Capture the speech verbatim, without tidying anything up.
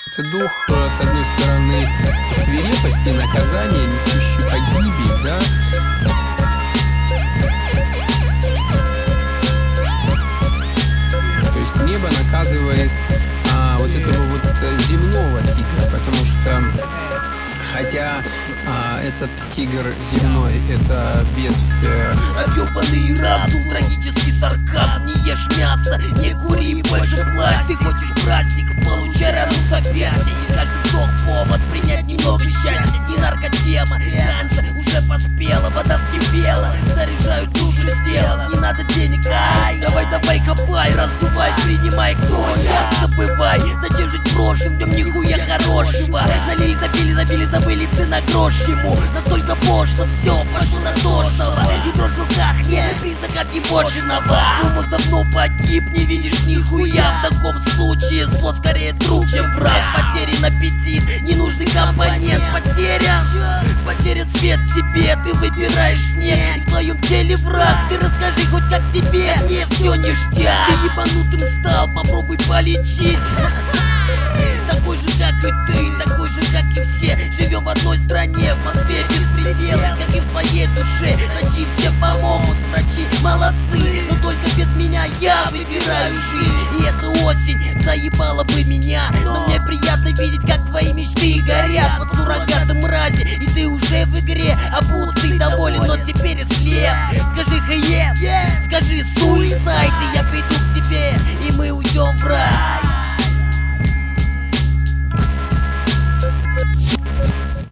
Это дух, с одной стороны, свирепости, наказания, несущий погибель, да? То есть небо наказывает а, вот этого вот земного тигра, потому что, хотя а, этот тигр земной, это ветвь... Объебанный разум, трагический сарказм. Не ешь мясо, не кури, больше платье. Ты хочешь праздник, получай рану в запястье. И каждый вздох повод принять немного счастья. Не наркотема, ганжа уже поспела, вода вскипела, заряжают душу с тела. Не надо денег, ай, давай, давай, копай, раздувай, принимай, кто я, забывай. Зачем жить прошлым, днем нихуя хорошего. Налили, забили, забили, забыли, цена грош ему. Настолько пошло, все пошло на тошного. И дрожь в руках, нет признаков ебошенного. Тумус давно погиб, не видишь нихуя. В таком случае зло скорее друг, чем враг. Потерян аппетит, ненужный компонент. Потерян, потерян свет в тебе. Ты выбираешь снег, и в твоем теле враг. Ты расскажи хоть как тебе, мне все ништяк. Ты ебанутым стал, попробуй полечить. Такой же, как и ты, такой же, как и все. Живем в одной стране, в Москве без предела. Как и в твоей душе, врачи все помогут. Врачи молодцы, но только без меня я выбираю жизнь. И эта осень заебала бы меня, но мне приятно видеть, как твои мечты горят под суррогатом мрази. И ты уже в игре, обузый доволен, но теперь слеп. Скажи хае, скажи суицайд, и я приду к тебе, и мы уйдем в рай.